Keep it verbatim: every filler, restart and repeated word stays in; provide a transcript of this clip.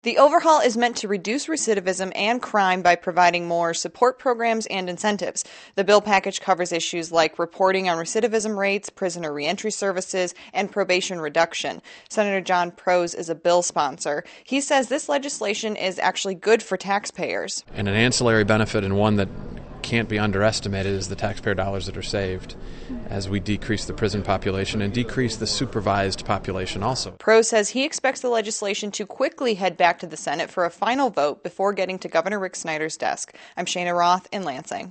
The overhaul is meant to reduce recidivism and crime by providing more support programs and incentives. The bill package covers issues like reporting on recidivism rates, prisoner reentry services, and probation reduction. Senator John Prose is a bill sponsor. He says this legislation is actually good for taxpayers. And an ancillary benefit, and one that can't be underestimated, is the taxpayer dollars that are saved as we decrease the prison population and decrease the supervised population also. Prose says he expects the legislation to quickly head back to the Senate for a final vote before getting to Governor Rick Snyder's desk. I'm Shana Roth in Lansing.